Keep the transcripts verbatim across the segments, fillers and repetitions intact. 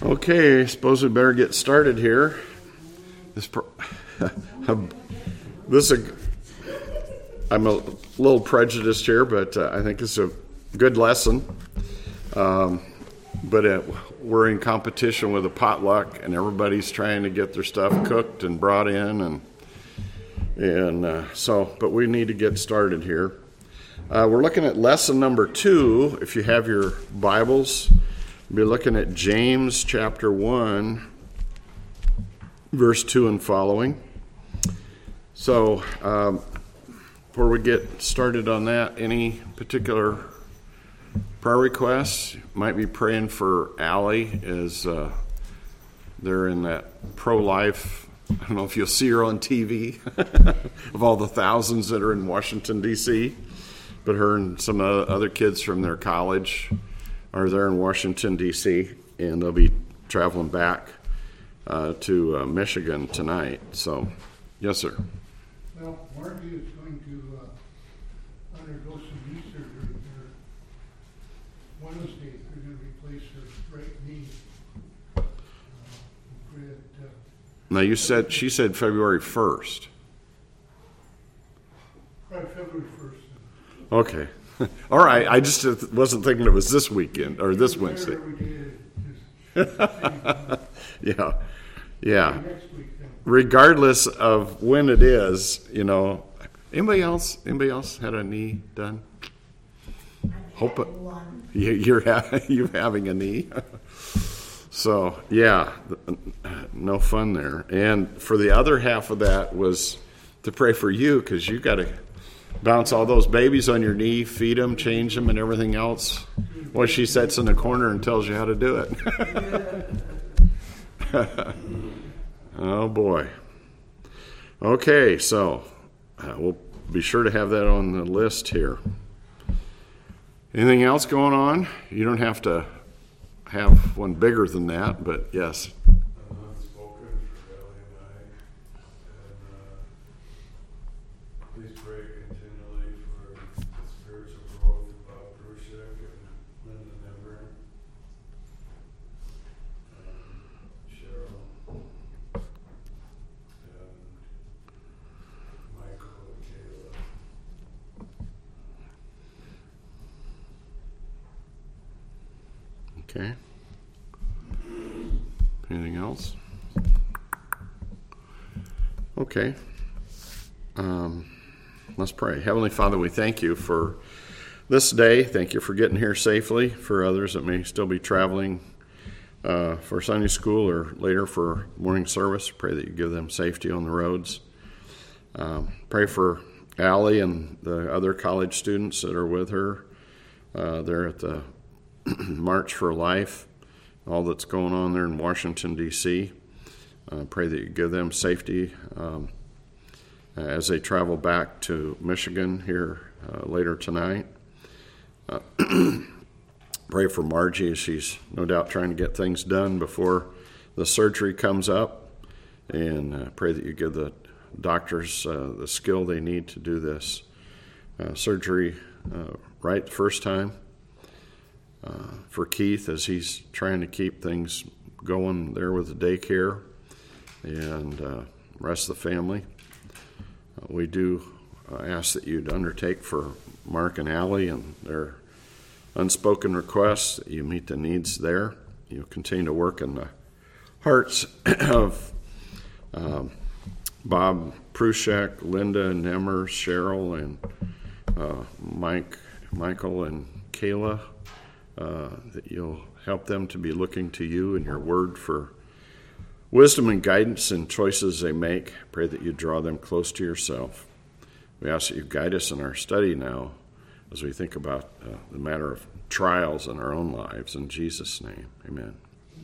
Okay, I suppose we better get started here. This, pro- this is a, I'm a little prejudiced here, but uh, I think it's a good lesson. Um, but it, we're in competition with a potluck, and everybody's trying to get their stuff cooked and brought in, and and uh, so. But we need to get started here. Uh, we're looking at lesson number two. If you have your Bibles, we'll be looking at James chapter one, verse two and following. So, um, before we get started on that, any particular prayer requests? Might be praying for Allie as uh, they're in that pro-life. I don't know if you'll see her on T V of all the thousands that are in Washington, D C, but her and some other kids from their college are there in Washington, D C, and they'll be traveling back uh, to uh, Michigan tonight. So, yes, sir. Well, Margie is going to uh, undergo some knee surgery here Wednesday. They're going to replace her right knee. Uh, pray that, uh, Now, you said, she said February first. Probably February first. Okay. All right. I just wasn't thinking it was this weekend or this Wednesday. Yeah. Yeah. Regardless of when it is, you know. Anybody else? Anybody else had a knee done? Hope it, you, you're ha- you having a knee. So yeah, no fun there. And for the other half of that was to pray for you, because you got to bounce all those babies on your knee, feed them, change them, and everything else. Well, she sits in the corner and tells you how to do it. Oh, boy. Okay, so uh, we'll be sure to have that on the list here. Anything else going on? You don't have to have one bigger than that, but yes. Okay. Anything else? Okay. Um, let's pray. Heavenly Father, we thank you for this day. Thank you for getting here safely. For others that may still be traveling uh, for Sunday school or later for morning service, pray that you give them safety on the roads. Um, pray for Allie and the other college students that are with her uh, there at the March for Life, all that's going on there in Washington, D C. Uh, pray that you give them safety um, as they travel back to Michigan here uh, later tonight. Uh, pray for Margie as she's no doubt trying to get things done before the surgery comes up. And uh, pray that you give the doctors uh, the skill they need to do this uh, surgery uh, right the first time. Uh, for Keith as he's trying to keep things going there with the daycare and uh, the rest of the family. Uh, we do uh, ask that you'd undertake for Mark and Allie and their unspoken requests, that you meet the needs there. You continue to work in the hearts of um, Bob Prushek, Linda Nemmer, Cheryl, and uh, Mike, Michael and Kayla. Uh, that you'll help them to be looking to you and your word for wisdom and guidance in choices they make. Pray that you draw them close to yourself. We ask that you guide us in our study now as we think about uh, the matter of trials in our own lives. In Jesus' name, amen.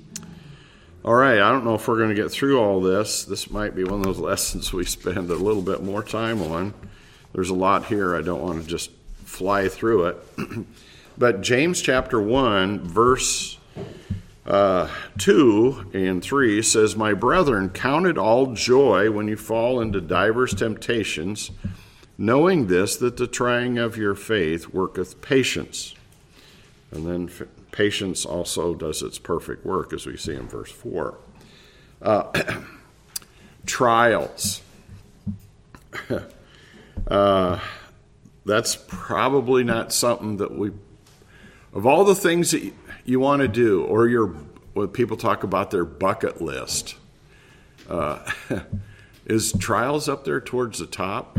All right, I don't know if we're going to get through all this. This might be one of those lessons we spend a little bit more time on. There's a lot here. I don't want to just fly through it. But James chapter one, verse uh, two and three says, "My brethren, count it all joy when you fall into divers temptations, knowing this, that the trying of your faith worketh patience." And then patience also does its perfect work, as we see in verse four. Uh, trials. uh, that's probably not something that we, of all the things that you, you want to do, or your, when people talk about their bucket list, uh, is trials up there towards the top?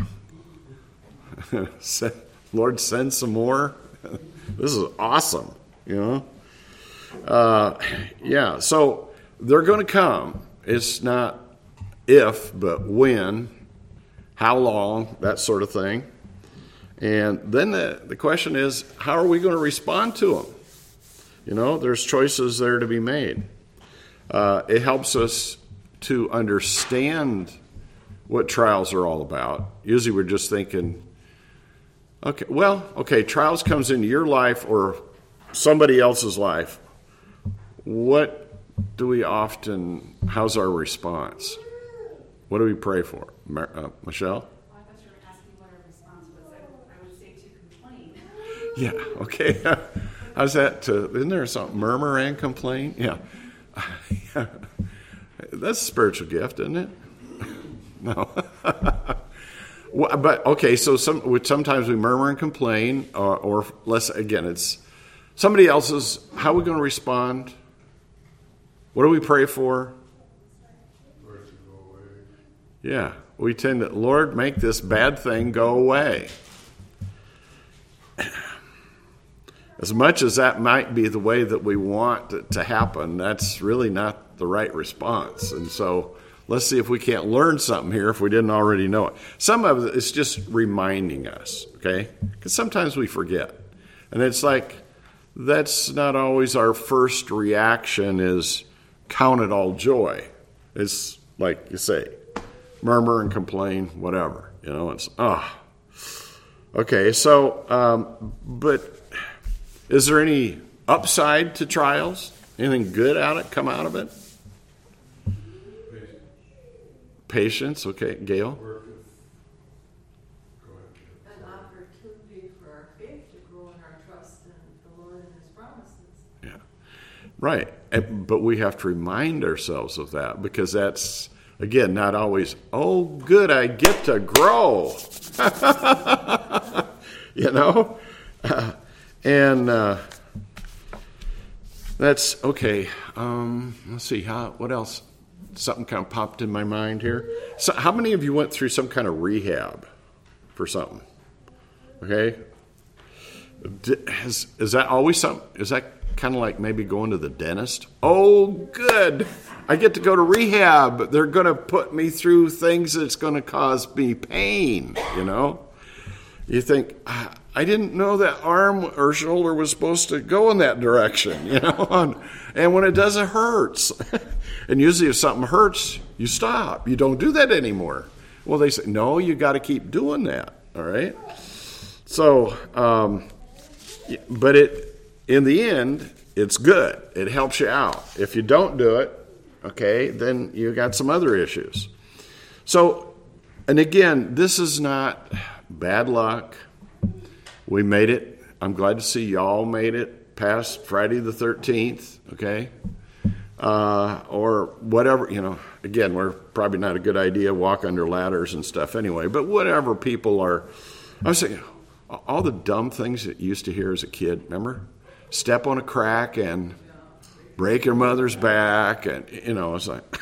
Lord, send some more. This is awesome, you know? Uh, yeah, so they're going to come. It's not if, but when, how long, that sort of thing. And then the, the question is, how are we going to respond to them? You know, there's choices there to be made. Uh, it helps us to understand what trials are all about. Usually we're just thinking, okay, well, okay, trials comes into your life or somebody else's life. What do we often, how's our response? What do we pray for? Uh, Michelle? Well, I thought you were asking what our response was. I, I would say to complain. Yeah, okay. How's that? To, isn't there something, murmur and complain? Yeah. Yeah. That's a spiritual gift, isn't it? No. Well, but, okay, so some, sometimes we murmur and complain, or, or less, again, it's somebody else's, how are we going to respond? What do we pray for? Lord, to go away. Yeah, we tend to, Lord, make this bad thing go away. As much as that might be the way that we want it to happen, that's really not the right response. And so let's see if we can't learn something here if we didn't already know it. Some of it is just reminding us, okay? Because sometimes we forget. And it's like, that's not always our first reaction is count it all joy. It's like you say, murmur and complain, whatever. You know, it's, ah. Oh. Okay, so, um, but is there any upside to trials? Anything good out of it, come out of it? Patience. Patience, okay. Gail? Work with, go ahead. An opportunity for our faith to grow in our trust in the Lord and His promises. Yeah, right. And- But we have to remind ourselves of that because that's, again, not always, oh, good, I get to grow. You know? Uh, and uh, that's, okay, um, let's see, how, what else? Something kind of popped in my mind here. So how many of you went through some kind of rehab for something? Okay? Is, is that always something? Is that kind of like maybe going to the dentist? Oh, good. I get to go to rehab. They're going to put me through things that's going to cause me pain, you know? You think, I didn't know that arm or shoulder was supposed to go in that direction, you know? And when it does, it hurts. And usually if something hurts, you stop. You don't do that anymore. Well, they say, no, you got to keep doing that, all right? So, um, but it, in the end, it's good. It helps you out. If you don't do it, okay, then you got some other issues. So, and again, this is not bad luck. We made it. I'm glad to see y'all made it past Friday the thirteenth, okay? Uh, or whatever, you know, again, we're probably not a good idea, walk under ladders and stuff anyway, but whatever people are, I was saying, all the dumb things that you used to hear as a kid, remember? Step on a crack and break your mother's back, and, you know, it's like,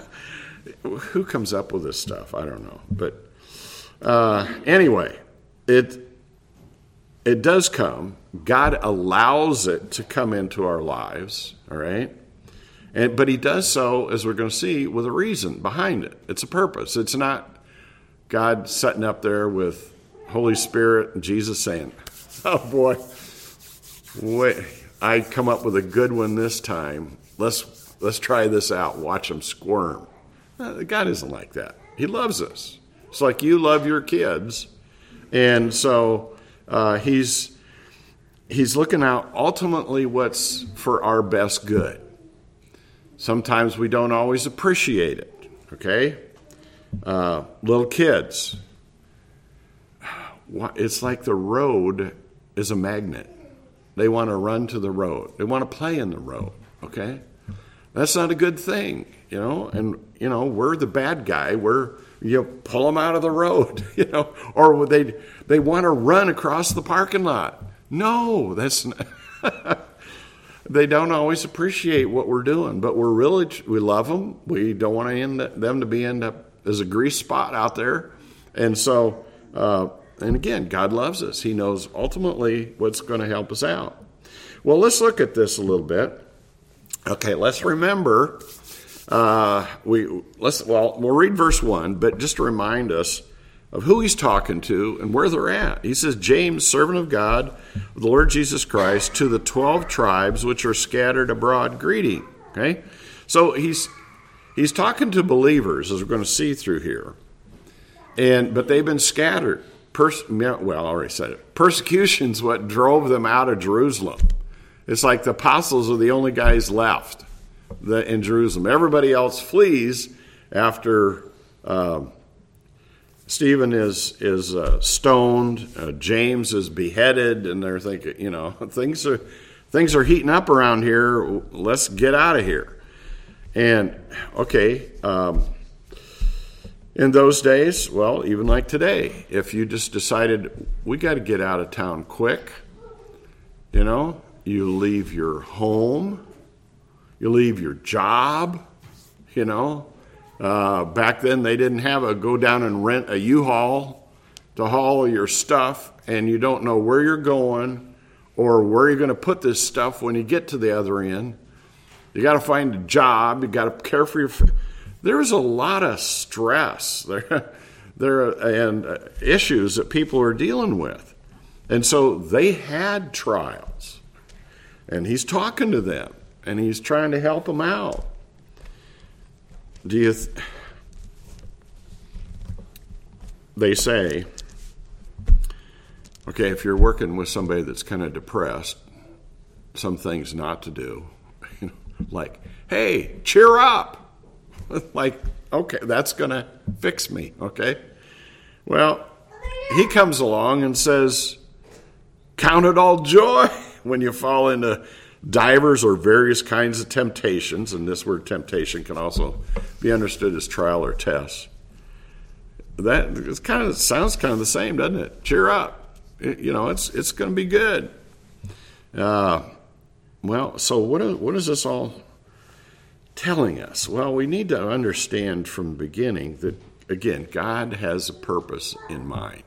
who comes up with this stuff? I don't know. But uh, anyway, it it does come. God allows it to come into our lives, all right? And but He does so, as we're going to see, with a reason behind it. It's a purpose. It's not God sitting up there with Holy Spirit and Jesus saying, oh boy, wait, I come up with a good one this time. Let's let's try this out. Watch them squirm. Uh, God isn't like that. He loves us. It's like you love your kids. And so uh, he's he's looking out ultimately what's for our best good. Sometimes we don't always appreciate it, okay? Uh, little kids, it's like the road is a magnet. They want to run to the road. They want to play in the road, okay? That's not a good thing, you know? And, you know, we're the bad guy. We're, you know, pull them out of the road, you know? Or they they want to run across the parking lot. No, that's not. They don't always appreciate what we're doing, but we're really, we love them. We don't want to end up, them to be end up as a grease spot out there. And so, uh, and again, God loves us. He knows ultimately what's going to help us out. Well, let's look at this a little bit. Okay, let's remember, uh, we let's well, we'll read verse one, but just to remind us of who he's talking to and where they're at. He says, James, servant of God, the Lord Jesus Christ, to the twelve tribes which are scattered abroad, greeting. Okay? So he's he's talking to believers, as we're going to see through here. And but they've been scattered. Pers- well, I already said it. Persecution's what drove them out of Jerusalem. It's like the apostles are the only guys left in Jerusalem. Everybody else flees after uh, Stephen is is uh, stoned, uh, James is beheaded, and they're thinking, you know, things are things are heating up around here. Let's get out of here. And okay, um, in those days, well, even like today, if you just decided we got to get out of town quick, you know, you leave your home, you leave your job, you know. Uh, back then, they didn't have a go down and rent a U-Haul to haul your stuff, and you don't know where you're going or where you're going to put this stuff when you get to the other end. You got to find a job. You got to care for your. There's a lot of stress there, there and uh, issues that people are dealing with, and so they had trials, and he's talking to them, and he's trying to help them out. Do you? Th- they say, okay, if you're working with somebody that's kind of depressed, some things not to do, like, hey, cheer up. Like, okay, that's going to fix me, okay? Well, he comes along and says, count it all joy when you fall into divers or various kinds of temptations, and this word temptation can also be understood as trial or test. That it's kind of sounds kind of the same, doesn't it? Cheer up, it, you know, it's it's going to be good. Uh, well, so what is, what is this all telling us? Well, we need to understand from the beginning that, again, God has a purpose in mind.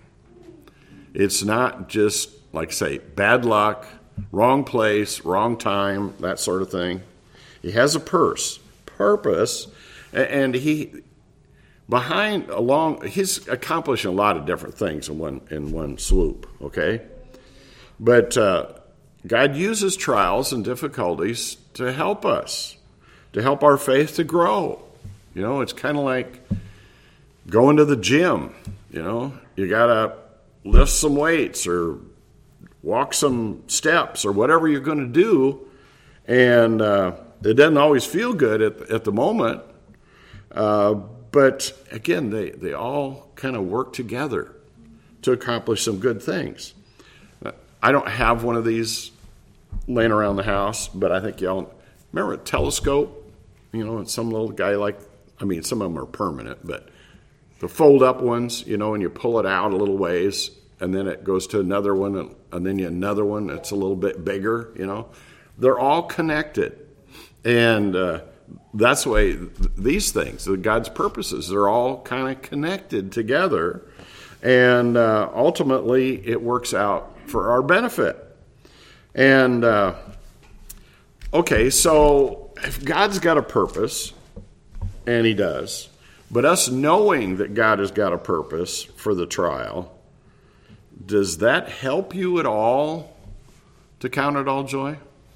It's not just, like, say, bad luck, wrong place, wrong time, that sort of thing. He has a purse, purpose, and he behind along he's accomplishing a lot of different things in one in one swoop. Okay, but uh, God uses trials and difficulties to help us, to help our faith to grow. You know, it's kind of like going to the gym. You know, you gotta lift some weights or walk some steps or whatever you're going to do, and uh, it doesn't always feel good at, at the moment. Uh, but again, they, they all kind of work together to accomplish some good things. I don't have one of these laying around the house, but I think y'all remember a telescope? You know, and some little guy like, I mean, some of them are permanent, but the fold-up ones, you know, and you pull it out a little ways, and then it goes to another one, and, and then another one that's a little bit bigger, you know. They're all connected. And uh, that's the way th- these things, God's purposes, they're all kind of connected together. And uh, ultimately, it works out for our benefit. And, uh, okay, so if God's got a purpose, and he does, but us knowing that God has got a purpose for the trial, does that help you at all to count it all joy?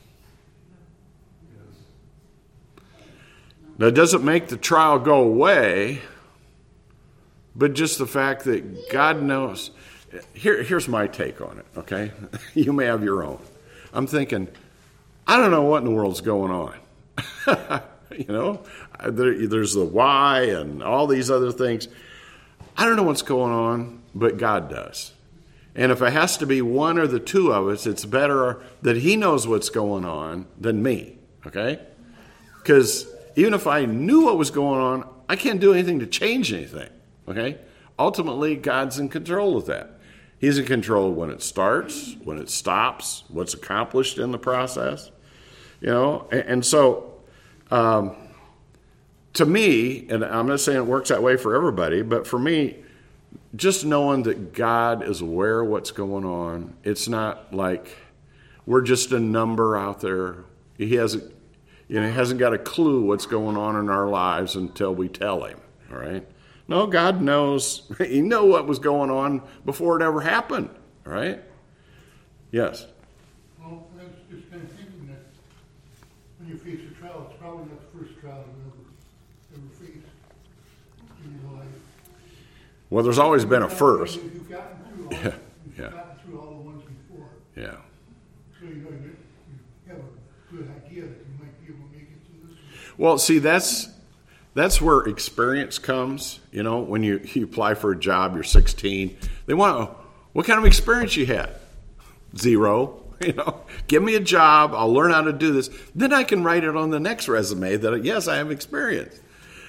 Now, it doesn't make the trial go away, but just the fact that God knows. Here, here's my take on it, okay? You may have your own. I'm thinking, I don't know what in the world's going on. You know, there, there's the why and all these other things. I don't know what's going on, but God does. And if it has to be one or the two of us, it's better that he knows what's going on than me, okay? Because even if I knew what was going on, I can't do anything to change anything, okay? Ultimately, God's in control of that. He's in control when it starts, when it stops, what's accomplished in the process, you know? And, and so, um, to me, and I'm not saying it works that way for everybody, but for me, just knowing that God is aware of what's going on, it's not like we're just a number out there. He hasn't, you know, he hasn't got a clue what's going on in our lives until we tell him, all right? No, God knows. He knew what was going on before it ever happened, all right? Yes? Well, I was just kind of thinking that when you face a trial, it's probably not the first trial you ever, ever faced in your life. Well, there's always been a first. You've gotten through all, Yeah, you've yeah. gotten through all the ones before. Yeah. So you know, you, you have a good idea that you might be able to make it through this one. Well, see, that's that's where experience comes. You know, when you, you apply for a job, you're sixteen. They want to know, what kind of experience you had? Zero. You know, give me a job. I'll learn how to do this. Then I can write it on the next resume that, yes, I have experience.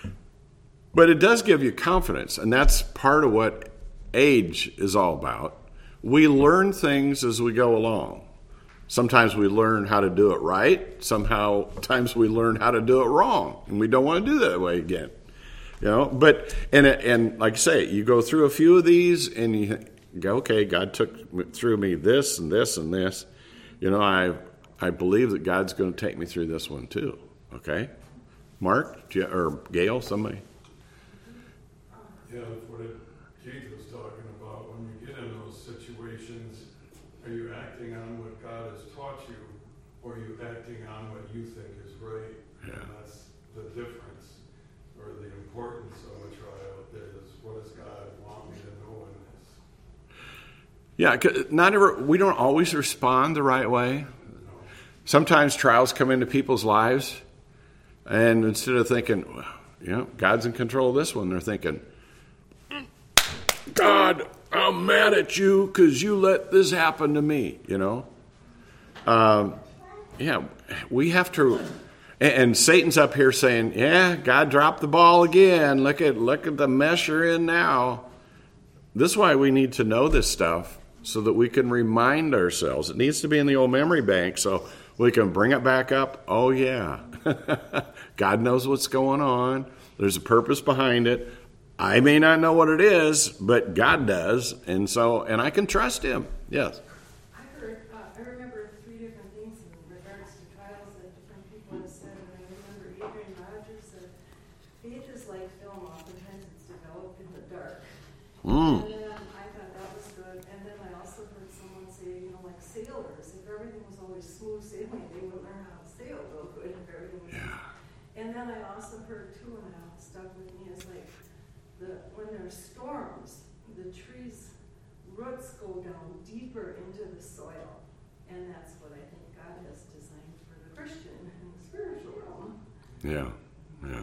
But it does give you confidence, and that's part of what age is all about. We learn things as we go along. Sometimes we learn how to do it right. Somehow, times we learn how to do it wrong, and we don't want to do that way again. You know, but and and like I say, you go through a few of these, and you go, okay, God took through me this and this and this. You know, I I believe that God's going to take me through this one too. Okay, Mark do you, or Gail, somebody. Yeah, that's what it, Keith was talking about. When you get in those situations, are you acting on what God has taught you, or are you acting on what you think is right? Yeah. And that's the difference, or the importance of a trial is, what does God want me to know in this? Yeah, 'cause not ever. We don't always respond the right way. No. Sometimes trials come into people's lives, and instead of thinking, well, you know, God's in control of this one, they're thinking, God, I'm mad at you because you let this happen to me, you know? Um, yeah, we have to, and, and Satan's up here saying, yeah, God dropped the ball again. Look at, look at the mess you're in now. This is why we need to know this stuff so that we can remind ourselves. It needs to be in the old memory bank so we can bring it back up. Oh, yeah. God knows what's going on. There's a purpose behind it. I may not know what it is, but God does, and so, and I can trust him. Yes. I heard, uh, I remember three different things in regards to trials that different people have said, and I remember Adrian Rogers said, faith is like film, oftentimes it's developed in the dark. Mm. And then I thought that was good, and then I also heard someone say, you know, like sailors, if everything was always smooth sailing, they would learn how to sail real good if everything was. Yeah. And then I also heard too, and it stuck with me, is like, the, when there's storms, the trees' roots go down deeper into the soil. And that's what I think God has designed for the Christian in the spiritual realm. Yeah. Yeah.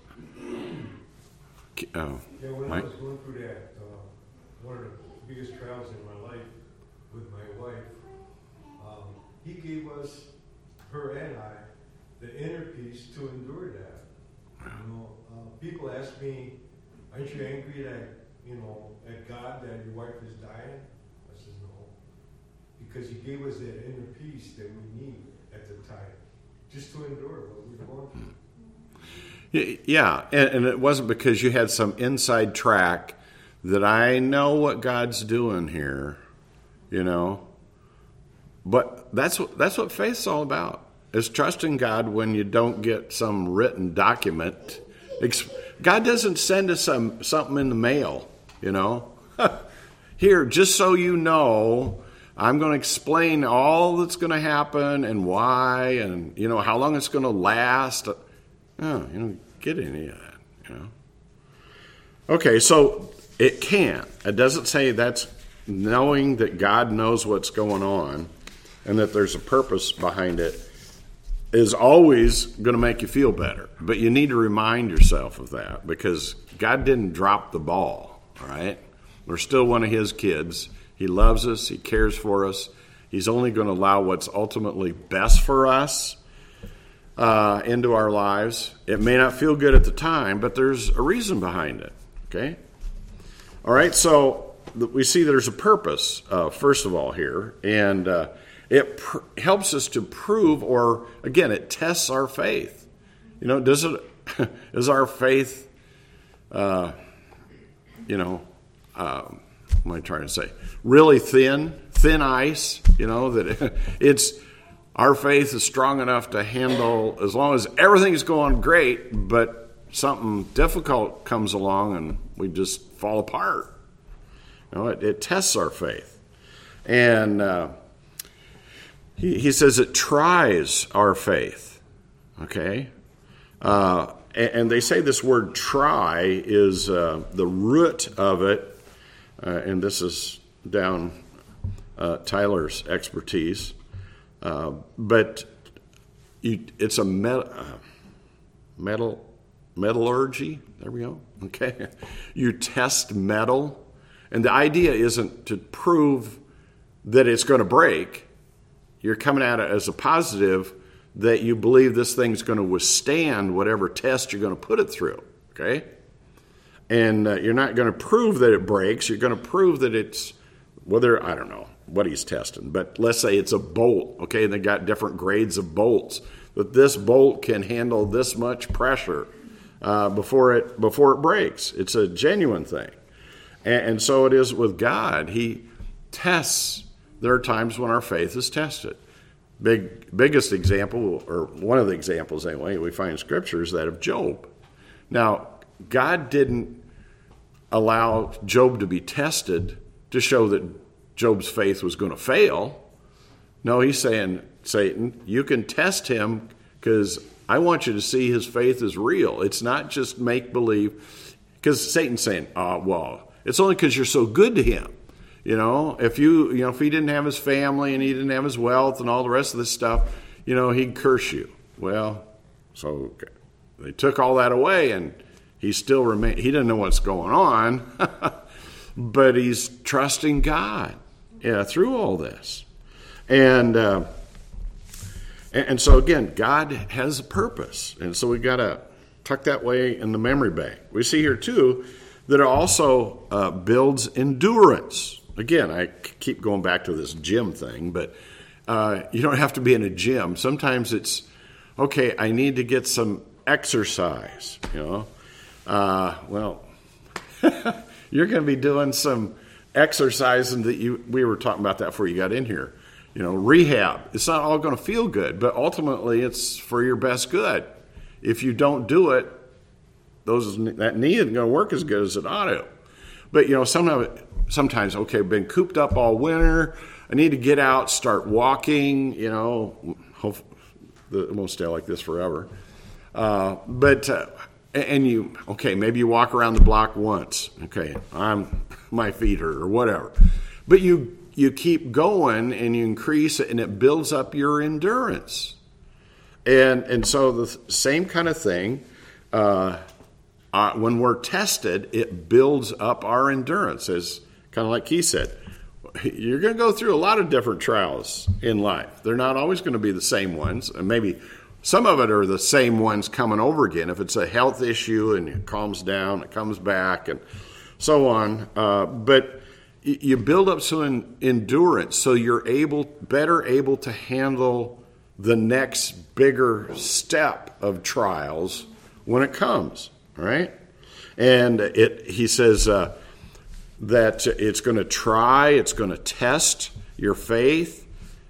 Oh, Yeah, when Mike? I was going through that, uh, one of the biggest trials in my life with my wife, um, he gave us, her and I, the inner peace to endure that. You know, uh, people ask me, aren't you angry that, you know, at God that your wife is dying? I said, no. Because he gave us that inner peace that we need at the time, just to endure what we're going through. Yeah, and, and it wasn't because you had some inside track that I know what God's doing here, you know. But that's what that's what faith's all about. Is trusting God when you don't get some written document. God doesn't send us some something in the mail, you know. Here, just so you know, I'm going to explain all that's going to happen and why, and you know how long it's going to last. Oh, you don't get any of that, you know. Okay, so it can. It doesn't say that's knowing that God knows what's going on and that there's a purpose behind it is always going to make you feel better. But you need to remind yourself of that because God didn't drop the ball, all right? We're still one of his kids. He loves us. He cares for us. He's only going to allow what's ultimately best for us uh, into our lives. It may not feel good at the time, but there's a reason behind it. Okay? All right, so we see there's a purpose, uh, first of all, here. And uh, it pr- helps us to prove, or, again, it tests our faith. You know, does it, is our faith, uh, you know, um, what am I trying to say? Really thin, thin ice, you know, that it's, our faith is strong enough to handle, as long as everything's going great, but something difficult comes along and we just fall apart. You know, it, it tests our faith. And uh, he, he says it tries our faith, okay? Uh, and, and they say this word try is uh, the root of it. Uh, and this is down uh, Tyler's expertise, uh, but you, it's a met, uh, metal metallurgy. There we go. Okay, you test metal, and the idea isn't to prove that it's going to break. You're coming at it as a positive that you believe this thing's going to withstand whatever test you're going to put it through. Okay. And uh, you're not going to prove that it breaks. You're going to prove that it's, whether, I don't know what he's testing, but let's say it's a bolt, okay? And they got different grades of bolts. That this bolt can handle this much pressure uh, before it before it breaks. It's a genuine thing. And, and so it is with God. He tests. There are times when our faith is tested. Big biggest example, or one of the examples anyway, we find in Scripture is that of Job. Now, God didn't allow Job to be tested to show that Job's faith was going to fail. No, he's saying, Satan, you can test him because I want you to see his faith is real. It's not just make-believe. Because Satan's saying, oh, well, it's only because you're so good to him. You know, if you, you know, if he didn't have his family and he didn't have his wealth and all the rest of this stuff, you know, he'd curse you. Well, so they took all that away, and he still remain. He didn't know what's going on, but he's trusting God, yeah, through all this, and uh, and, and so again, God has a purpose, and so we got to tuck that way in the memory bank. We see here too that it also uh, builds endurance. Again, I keep going back to this gym thing, but uh, you don't have to be in a gym. Sometimes it's okay. I need to get some exercise, you know. Uh, well, you're going to be doing some exercising that you, we were talking about that before you got in here. You know, rehab. It's not all going to feel good, but ultimately it's for your best good. If you don't do it, those that knee isn't going to work as good as it ought to. But, you know, sometimes, sometimes okay, I've been cooped up all winter. I need to get out, start walking, you know. Hope it won't stay like this forever. Uh, but... Uh, And you, okay, maybe you walk around the block once. Okay, I'm my feet hurt or whatever. But you you keep going and you increase it, and it builds up your endurance. And and so the same kind of thing, uh, uh, when we're tested, it builds up our endurance. As kind of like he said, you're going to go through a lot of different trials in life. They're not always going to be the same ones, and maybe some of it are the same ones coming over again. If it's a health issue and it calms down, it comes back, and so on. Uh, but you build up some endurance so you're able, better able to handle the next bigger step of trials when it comes, all right? And it, he says uh, that it's going to try, it's going to test your faith,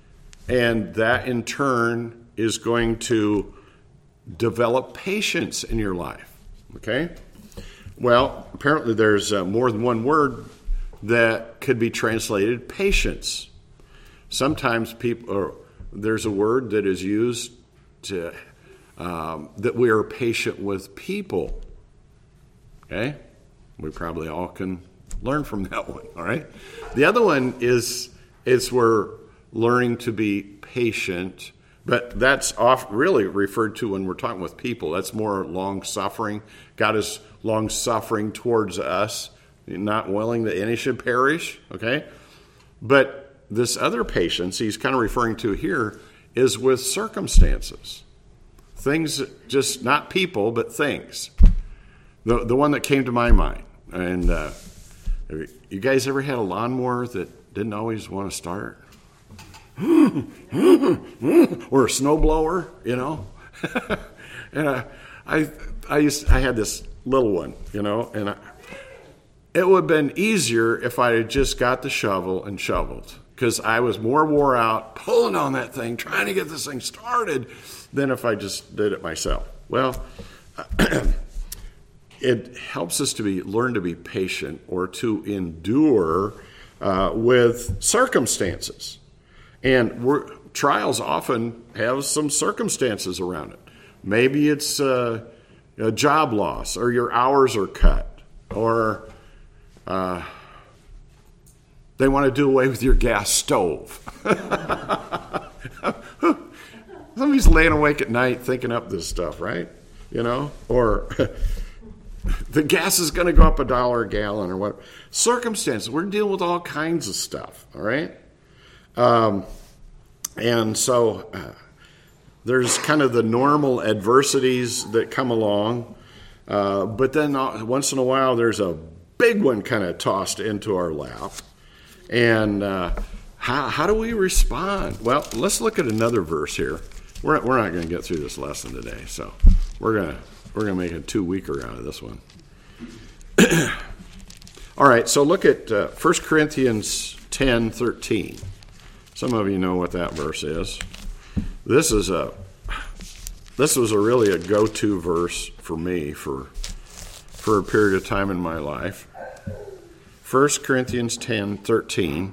and that in turn is going to develop patience in your life, okay? Well, apparently there's uh, more than one word that could be translated patience. Sometimes people, or there's a word that is used to, um, that we are patient with people, okay? We probably all can learn from that one, all right? The other one is, it's we're learning to be patient. But that's off really referred to when we're talking with people. That's more long-suffering. God is long-suffering towards us, not willing that any should perish, okay? But this other patience he's kind of referring to here is with circumstances. Things, just not people, but things. The the one that came to my mind. And uh, you guys ever had a lawnmower that didn't always want to start? Or a snowblower, you know? And I, I, I, used, I had this little one, you know, and I, it would have been easier if I had just got the shovel and shoveled, because I was more wore out pulling on that thing, trying to get this thing started, than if I just did it myself. Well, it helps us to be learn to be patient or to endure uh, with circumstances. And we're, trials often have some circumstances around it. Maybe it's uh, a job loss, or your hours are cut, or uh, they want to do away with your gas stove. Somebody's laying awake at night thinking up this stuff, right? You know, or the gas is going to go up a dollar a gallon, or what. Circumstances. We're dealing with all kinds of stuff, all right? Um, and so uh, there's kind of the normal adversities that come along, uh, but then uh, once in a while there's a big one kind of tossed into our lap. And uh, how, how do we respond? Well, let's look at another verse here. We're, we're not going to get through this lesson today, so we're going to we're going to make a two-weeker out of this one. All right, so look at uh, First Corinthians ten thirteen. Some of you know what that verse is. This is a this was a really a go-to verse for me for for a period of time in my life. First Corinthians ten thirteen.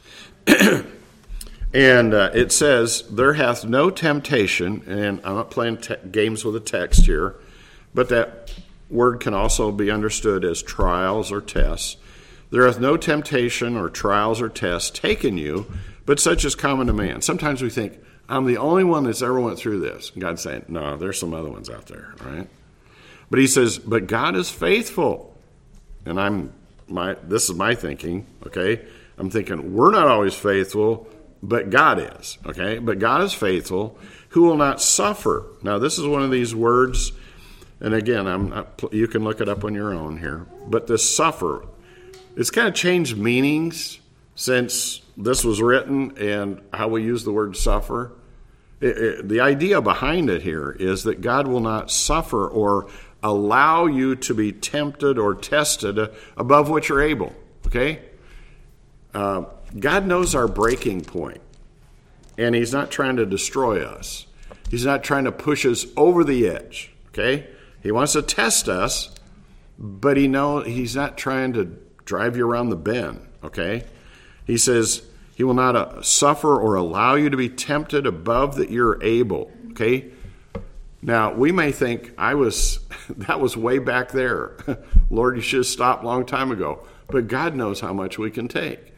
And uh, it says, there hath no temptation, and I'm not playing te- games with the text here, but that word can also be understood as trials or tests. There hath no temptation or trials or tests taken you, but such is common to man. Sometimes we think, I'm the only one that's ever went through this. And God's saying, no, there's some other ones out there, right? But he says, but God is faithful. And I'm my this is my thinking, okay? I'm thinking, we're not always faithful, but God is, okay? But God is faithful, who will not suffer. Now, this is one of these words, and again, I'm not, you can look it up on your own here, but this suffer, it's kind of changed meanings since this was written and how we use the word suffer. It, it, the idea behind it here is that God will not suffer or allow you to be tempted or tested above what you're able, okay? Uh, God knows our breaking point, and he's not trying to destroy us. He's not trying to push us over the edge, okay? He wants to test us, but he know he's not trying to drive you around the bend, okay? He says he will not uh, suffer or allow you to be tempted above that you're able, okay? Now, we may think, I was that was way back there. Lord, you should have stopped a long time ago. But God knows how much we can take.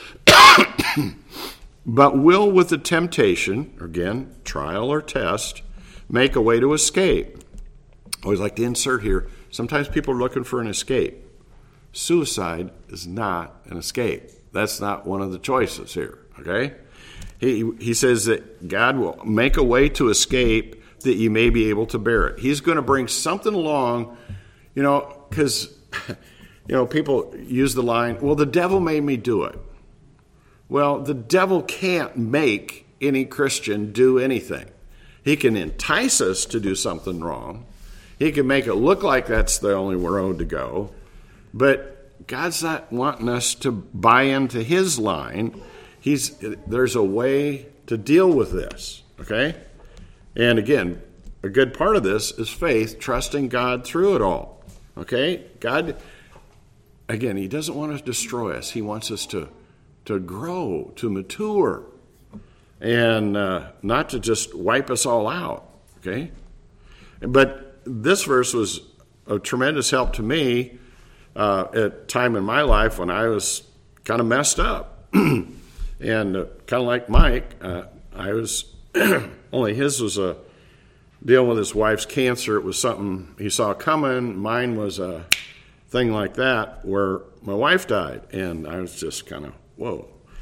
But will with the temptation, again, trial or test, make a way to escape. I always like to insert here, sometimes people are looking for an escape. Suicide is not an escape. That's not one of the choices here, okay? He, he says that God will make a way to escape that you may be able to bear it. He's going to bring something along, you know, because, you know, people use the line, well, the devil made me do it. Well, the devil can't make any Christian do anything. He can entice us to do something wrong. He can make it look like that's the only road to go. But God's not wanting us to buy into his line. He's there's a way to deal with this, okay? And again, a good part of this is faith, trusting God through it all, okay? God, again, he doesn't want to destroy us. He wants us to to grow, to mature, and uh, not to just wipe us all out, okay? But this verse was a tremendous help to me uh, at a time in my life when I was kind of messed up. And uh, kind of like Mike, uh, I was, only his was a dealing with his wife's cancer. It was something he saw coming. Mine was a thing like that where my wife died, and I was just kind of, whoa.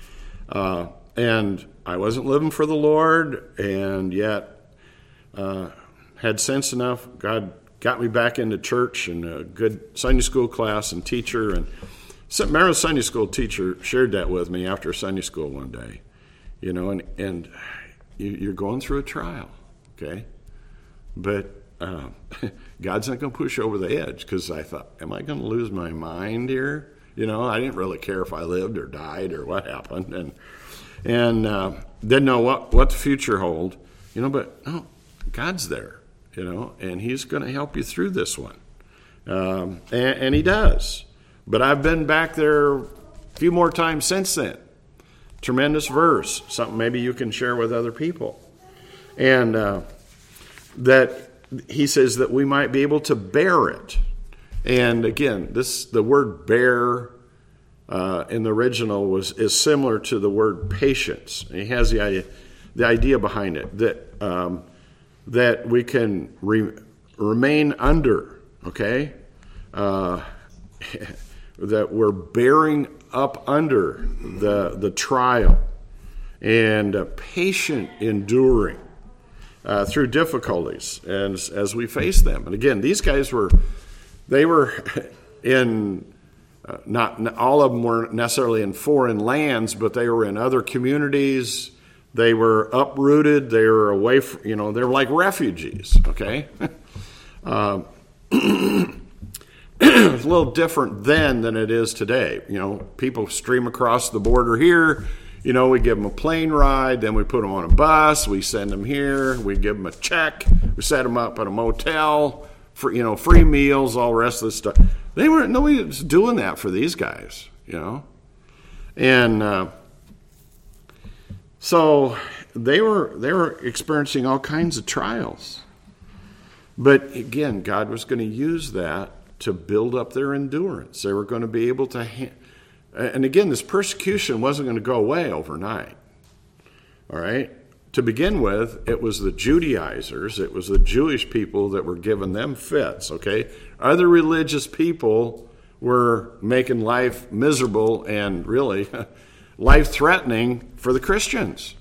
Uh, and I wasn't living for the Lord, and yet uh, had sense enough. God got me back into church and a good Sunday school class and teacher. And Mary's Sunday school teacher shared that with me after Sunday school one day. You know, and, and you're going through a trial, okay? But uh, God's not going to push you over the edge, because I thought, am I going to lose my mind here? You know, I didn't really care if I lived or died or what happened. And and uh, didn't know what, what the future hold. You know, but no, God's there, you know, and he's going to help you through this one. Um, and, and he does. But I've been back there a few more times since then. Tremendous verse, something maybe you can share with other people. And uh, that he says that we might be able to bear it. And again, this the word bear uh, in the original was is similar to the word patience. And he has the idea, the idea behind it, that um, that we can re- remain under, okay? Uh, that we're bearing up under the the trial, and uh, patient enduring uh, through difficulties as as we face them. And again, these guys were they were in uh, not, not all of them weren't necessarily in foreign lands, but they were in other communities. They were uprooted. They were away from, you know, they were like refugees. Okay. um, It's a little different then than it is today. You know, people stream across the border here. You know, we give them a plane ride, then we put them on a bus, we send them here, we give them a check, we set them up at a motel, for, you know, free meals, all the rest of this stuff. They weren't, nobody was doing that for these guys, you know. And uh, so they were they were experiencing all kinds of trials. But again, God was going to use that to build up their endurance. They were going to be able to, ha- and again, this persecution wasn't going to go away overnight. All right? To begin with, it was the Judaizers, it was the Jewish people that were giving them fits, okay? Other religious people were making life miserable and really life-threatening for the Christians.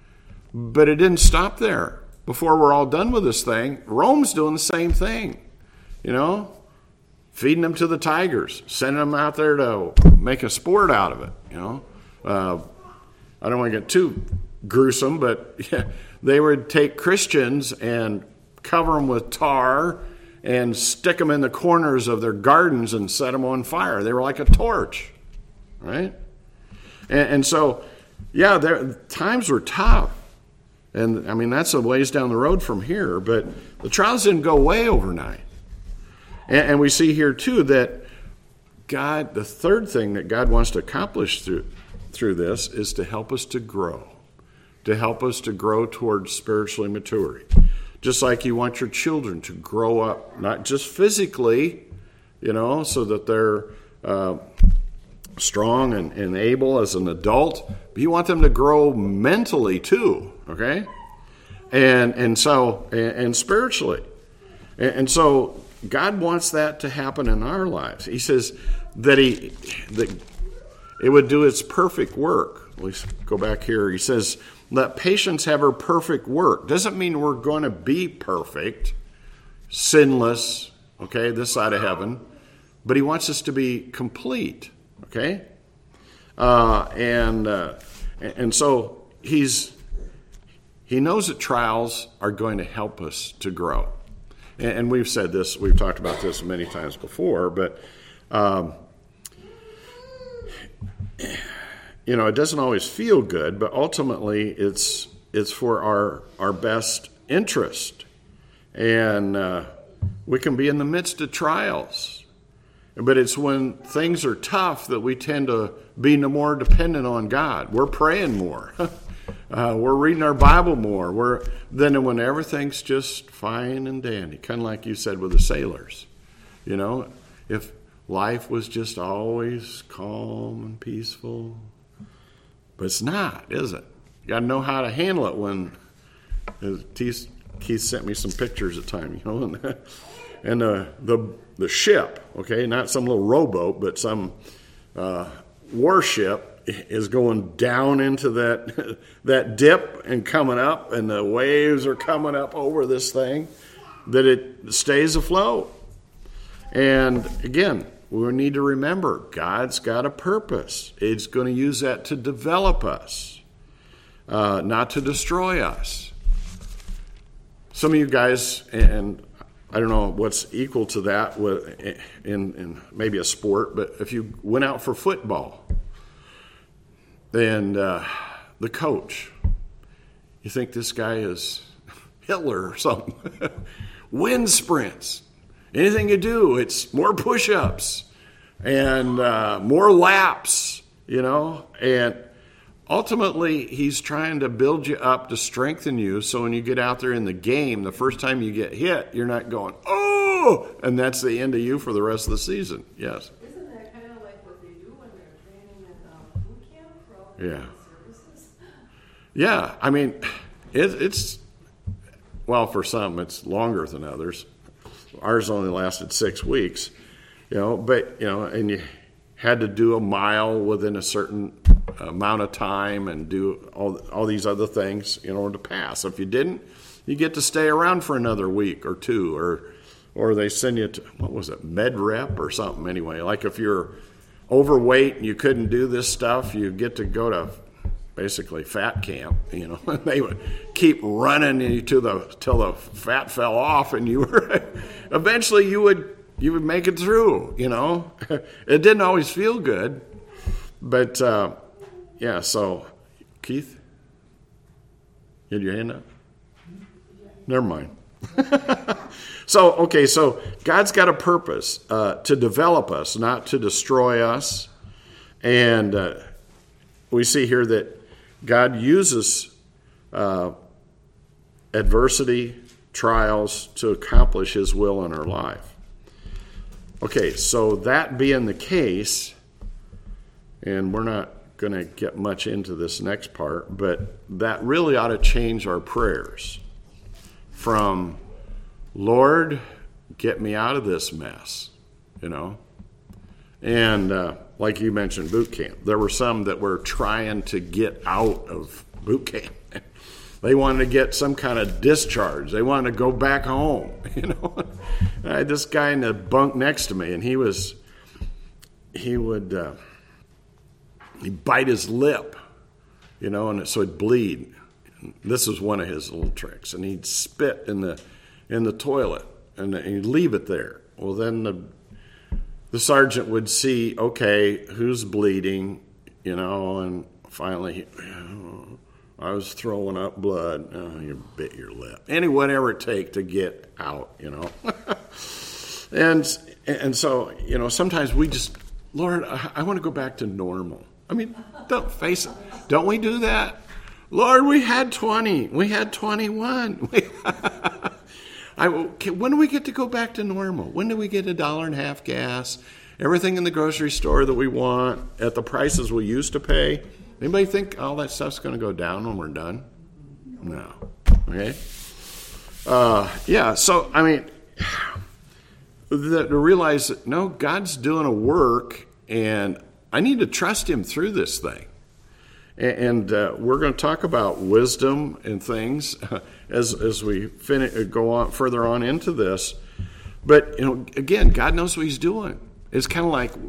But it didn't stop there. Before we're all done with this thing, Rome's doing the same thing, you know? Feeding them to the tigers, sending them out there to make a sport out of it, you know. Uh, I don't want to get too gruesome, but yeah, they would take Christians and cover them with tar and stick them in the corners of their gardens and set them on fire. They were like a torch, right? And, and so, yeah, there, times were tough. And, I mean, that's a ways down the road from here, but the trials didn't go away overnight. And we see here, too, that God, the third thing that God wants to accomplish through through this is to help us to grow, to help us to grow towards spiritually maturity. Just like you want your children to grow up, not just physically, you know, so that they're uh, strong and, and able as an adult, but you want them to grow mentally, too, okay? And, and so, and, and spiritually. And, and so, God wants that to happen in our lives. He says that he that it would do its perfect work. Let's go back here. He says, let patience have her perfect work. Doesn't mean we're going to be perfect, sinless, okay, this side of heaven. But he wants us to be complete, okay? Uh, and uh, and so he's he knows that trials are going to help us to grow. And we've said this, we've talked about this many times before, but, um, you know, it doesn't always feel good, but ultimately it's it's for our, our best interest. And uh, we can be in the midst of trials. But it's when things are tough that we tend to be more dependent on God. We're praying more. Uh, we're reading our Bible more. We're then when everything's just fine and dandy, kind of like you said with the sailors. You know, if life was just always calm and peaceful, but it's not, is it? You got to know how to handle it. When Keith, Keith sent me some pictures at time, you know, and, and uh, the the ship, okay, not some little rowboat, but some uh, warship is going down into that that dip and coming up, and the waves are coming up over this thing, that it stays afloat. And again, we need to remember, God's got a purpose. It's going to use that to develop us, uh, not to destroy us. Some of you guys, and I don't know what's equal to that with in, in maybe a sport, but if you went out for football, and uh, the coach, you think this guy is Hitler or something. Wind sprints. Anything you do, it's more push-ups and uh, more laps, you know. And ultimately, he's trying to build you up to strengthen you, so when you get out there in the game, the first time you get hit, you're not going, oh, and that's the end of you for the rest of the season. Yes. Isn't that kind of like what they do when they're training in um, boot camp for all the Yeah. services? Yeah, I mean, it, it's, well, for some, it's longer than others. Ours only lasted six weeks, you know, but, you know, and you had to do a mile within a certain amount of time and do all all these other things in order to pass. If you didn't, you get to stay around for another week or two, or or they send you to, what was it, med rep or something anyway. Like if you're overweight and you couldn't do this stuff, you get to go to basically fat camp, you know. They would keep running you to the till the fat fell off, and you were eventually you would you would make it through, you know. It didn't always feel good, but uh, yeah. So, Keith, you had your hand up? Never mind. So, okay, so God's got a purpose uh, to develop us, not to destroy us, and uh, we see here that God uses uh, adversity, trials to accomplish His will in our life. Okay, so that being the case, and we're not going to get much into this next part, but that really ought to change our prayers from, Lord, get me out of this mess, you know. And uh, like you mentioned, boot camp. There were some that were trying to get out of boot camp. They wanted to get some kind of discharge. They wanted to go back home, you know. I had this guy in the bunk next to me, and he was, he would, uh, he'd bite his lip, you know, and so it'd bleed. And this was one of his little tricks. And he'd spit in the in the toilet, and he'd leave it there. Well, then the The sergeant would see, okay, who's bleeding, you know, and finally, oh, I was throwing up blood. Oh, you bit your lip. Any whatever it take to get out, you know. and and so, you know, sometimes we just, Lord, I, I want to go back to normal. I mean, don't face it. Don't we do that? Lord, we had twenty. We had twenty-one. I, when do we get to go back to normal? When do we get a dollar and a half gas? Everything in the grocery store that we want at the prices we used to pay? Anybody think all that stuff's going to go down when we're done? No. Okay? Uh, yeah, so, I mean, the, to realize that, no, God's doing a work, and I need to trust Him through this thing. And uh, we're going to talk about wisdom and things as as we finish, go on further on into this. But, you know, again, God knows what He's doing. It's kind of like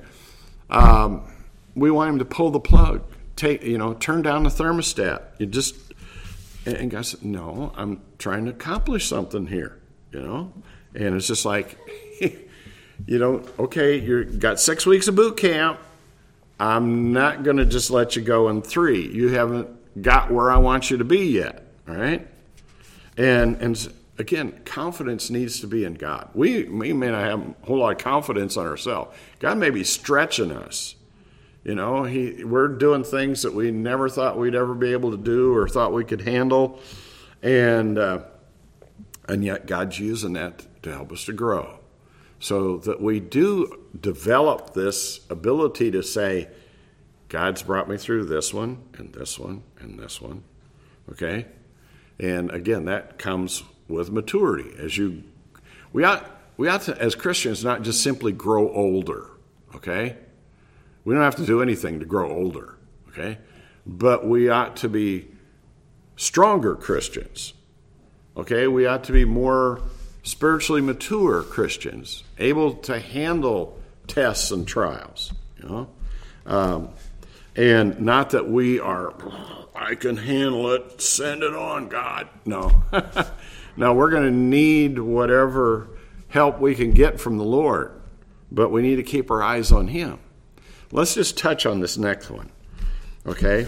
um, we want Him to pull the plug, take, you know, turn down the thermostat. You just, and God said, no, I'm trying to accomplish something here, you know. And it's just like, you know, okay, you've got six weeks of boot camp. I'm not going to just let you go in three. You haven't got where I want you to be yet, all right? And and again, confidence needs to be in God. We, we may not have a whole lot of confidence in ourselves. God may be stretching us. You know, he we're doing things that we never thought we'd ever be able to do or thought we could handle. And, uh, and yet God's using that to help us to grow. So that we do develop this ability to say, God's brought me through this one, and this one, and this one. Okay? And again, that comes with maturity. As you, we ought, we ought to, as Christians, not just simply grow older. Okay? We don't have to do anything to grow older, okay? But we ought to be stronger Christians, okay? We ought to be more spiritually mature Christians, able to handle tests and trials, you know? Um, and not that we are, I can handle it, send it on, God. No. No, we're going to need whatever help we can get from the Lord, but we need to keep our eyes on Him. Let's just touch on this next one, okay?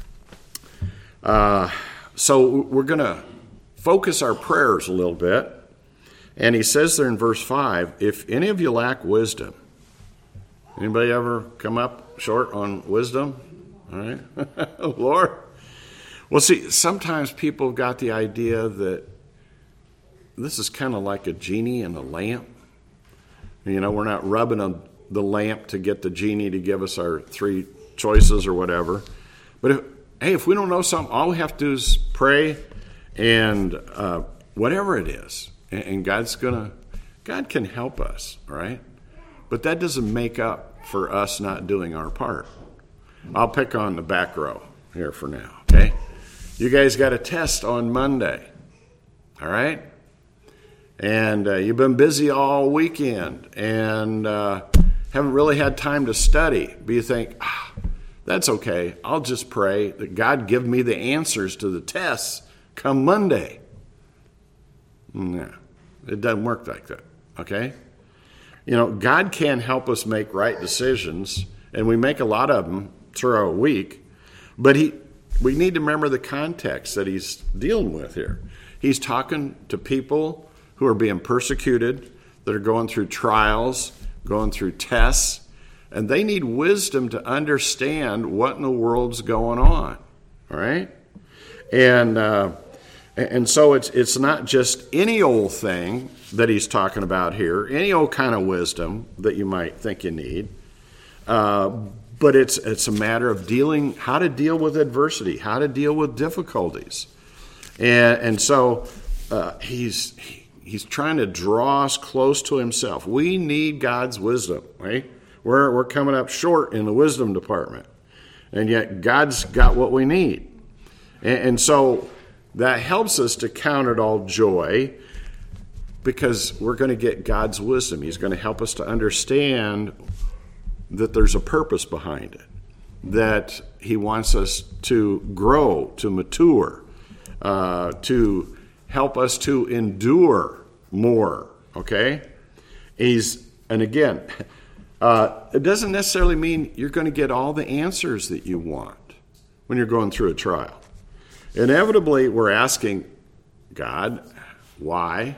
Uh, so we're going to focus our prayers a little bit. And he says there in verse five, if any of you lack wisdom, anybody ever come up short on wisdom? All right, Lord. Well, see, sometimes people have got the idea that this is kind of like a genie in a lamp. You know, we're not rubbing on the lamp to get the genie to give us our three choices or whatever. But if, hey, if we don't know something, all we have to do is pray and uh, whatever it is. And God's gonna, God can help us, right? But that doesn't make up for us not doing our part. I'll pick on the back row here for now, okay? You guys got a test on Monday, all right? And uh, you've been busy all weekend and uh, haven't really had time to study. But you think, ah, that's okay. I'll just pray that God give me the answers to the tests come Monday. No, it doesn't work like that, okay? You know, God can help us make right decisions, and we make a lot of them through our week, but he, we need to remember the context that he's dealing with here. He's talking to people who are being persecuted, that are going through trials, going through tests, and they need wisdom to understand what in the world's going on, all right? And... Uh, And so it's it's not just any old thing that he's talking about here, any old kind of wisdom that you might think you need, uh, but it's it's a matter of dealing, how to deal with adversity, how to deal with difficulties, and and so uh, he's he's trying to draw us close to himself. We need God's wisdom, right? We're we're coming up short in the wisdom department, and yet God's got what we need, and, and so. That helps us to count it all joy because we're going to get God's wisdom. He's going to help us to understand that there's a purpose behind it, that he wants us to grow, to mature, uh, to help us to endure more, okay? He's, and again, uh, it doesn't necessarily mean you're going to get all the answers that you want when you're going through a trial. Inevitably, we're asking God, why?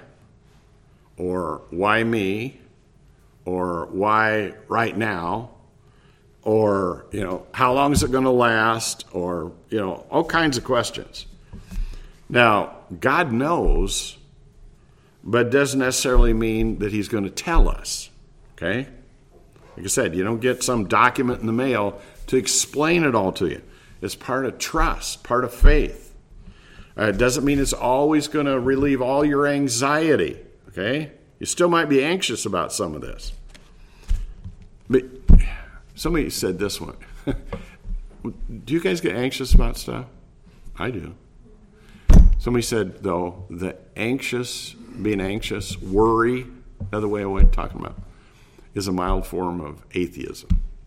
Or why me? Or why right now? Or, you know, how long is it going to last? Or, you know, all kinds of questions. Now, God knows, but it doesn't necessarily mean that he's going to tell us, okay? Like I said, you don't get some document in the mail to explain it all to you. It's part of trust, part of faith. Uh, it doesn't mean it's always going to relieve all your anxiety, okay? You still might be anxious about some of this. But somebody said this one. Do you guys get anxious about stuff? I do. Somebody said, though, that anxious, being anxious, worry, another way of talking about, is a mild form of atheism.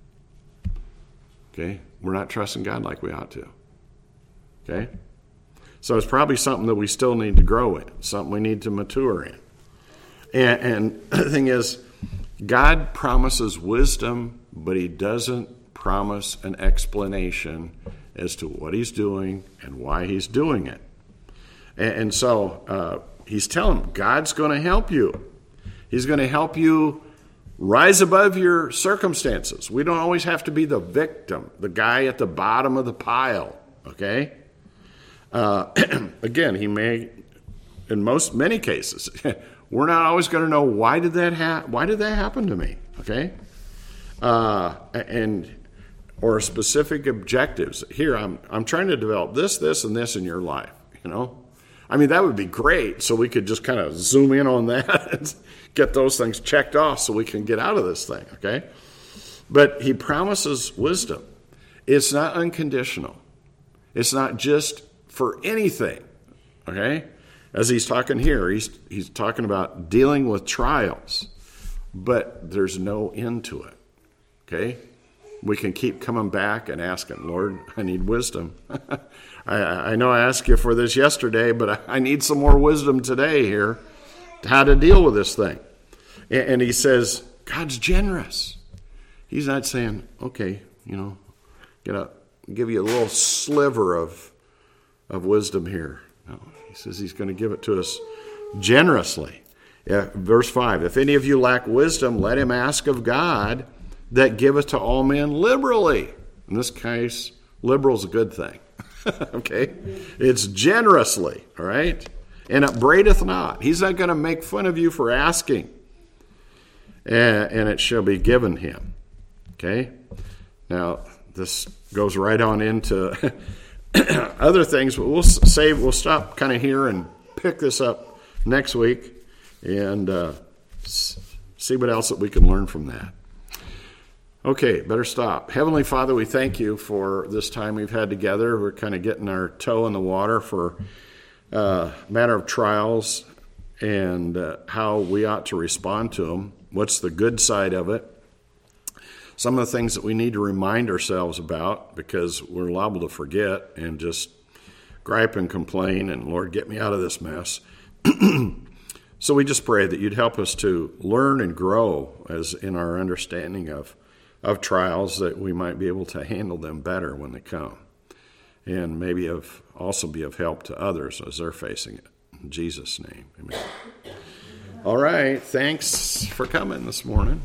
Okay? We're not trusting God like we ought to. Okay? So it's probably something that we still need to grow in, something we need to mature in. And, and the thing is, God promises wisdom, but he doesn't promise an explanation as to what he's doing and why he's doing it. And, and so uh, he's telling them, God's going to help you. He's going to help you rise above your circumstances. We don't always have to be the victim, the guy at the bottom of the pile, okay? Uh, again, he may, in most, many cases, we're not always going to know why did that ha- why did that happen to me, okay? Uh, and or specific objectives. Here, I'm I'm trying to develop this, this, and this in your life, you know? I mean, that would be great, so we could just kind of zoom in on that and get those things checked off so we can get out of this thing, okay? But he promises wisdom. It's not unconditional. It's not just for anything, okay? As he's talking here, he's, he's talking about dealing with trials, but there's no end to it, okay? We can keep coming back and asking, Lord, I need wisdom. I, I know I asked you for this yesterday, but I, I need some more wisdom today here, how to deal with this thing. And, and he says, God's generous. He's not saying, okay, you know, gonna give you a little sliver of of wisdom here. No, he says he's going to give it to us generously. Yeah, verse five, if any of you lack wisdom, let him ask of God that giveth to all men liberally. In this case, liberal is a good thing. Okay? It's generously, all right? And upbraideth not. He's not going to make fun of you for asking. And, and it shall be given him. Okay? Now, this goes right on into other things, but we'll save, we'll stop kind of here and pick this up next week and uh, see what else that we can learn from that. Okay, better stop. Heavenly Father, we thank you for this time we've had together. We're kind of getting our toe in the water for a uh, matter of trials and uh, how we ought to respond to them. What's the good side of it? Some of the things that we need to remind ourselves about because we're liable to forget and just gripe and complain and, Lord, get me out of this mess. So we just pray that you'd help us to learn and grow as in our understanding of, of trials, that we might be able to handle them better when they come and maybe of, also be of help to others as they're facing it. In Jesus' name, amen. All right, thanks for coming this morning.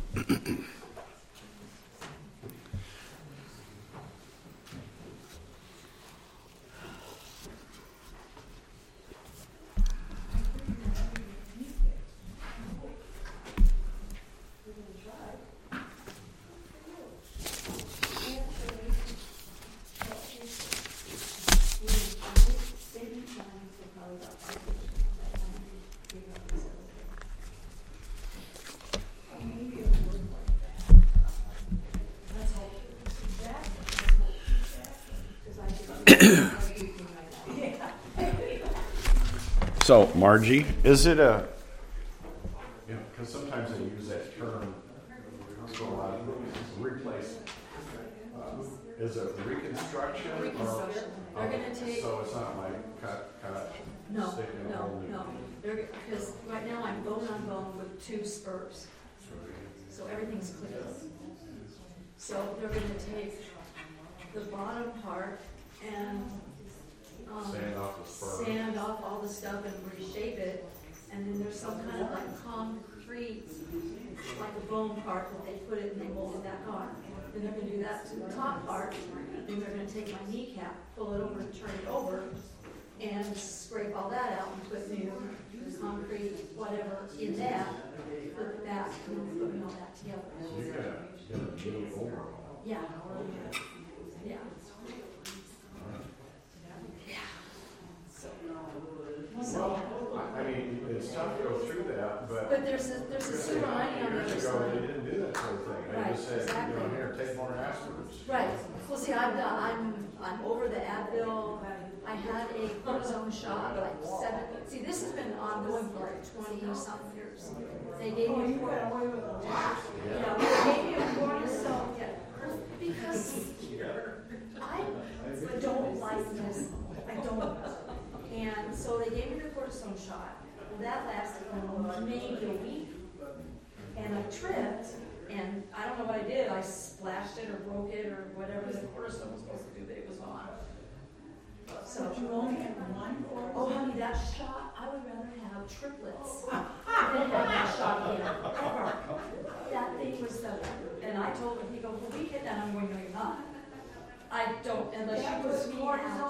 So, Margie, is it a, you know, because sometimes they use that term, so a lot of replacement. Uh, is it reconstruction? Or, Reconstruction. They're gonna take- So it's not like cut, cut, No, stick in a no, hole. no. They're, because right now I'm bone on bone with two spurs. So everything's clear. So they're gonna take the bottom part and, um, Sand off the spur. sand off all the stuff and reshape it. And then there's some kind of like concrete, like a bone part that they put it and they mold it back on. Then they're gonna do that to the top part. Then they're gonna take my kneecap, pull it over, turn it over, and scrape all that out and put new concrete, whatever, in that, put it back, and then put all that together. You gotta get a knee overhaul. Yeah. Yeah. Yeah. So, so, I mean, it's tough to go through that, but. but there's a, there's a silver lining on the other Years ago, they side. didn't do that sort of thing. They Right, just said, you know, exactly. here, take more aspirin. Right. Well, see, I'm, done- I'm, I'm over the Advil. I had a cortisone shot like seven, see, this has been ongoing for like twenty some years. They gave me, yeah, they gave me a cortisone, yeah, because I don't like this, I don't. And so they gave me the cortisone shot, and that lasted um, maybe a week. And I tripped, and I don't know what I did, I splashed it or broke it or whatever the cortisone was supposed to do, but it was on. So, You only had one or oh honey, that shot, I would rather have triplets than have that shot again, ever. That thing was the, and I told him, he goes, well, we hit that, I'm going, no, you're not. I don't, unless you put me out.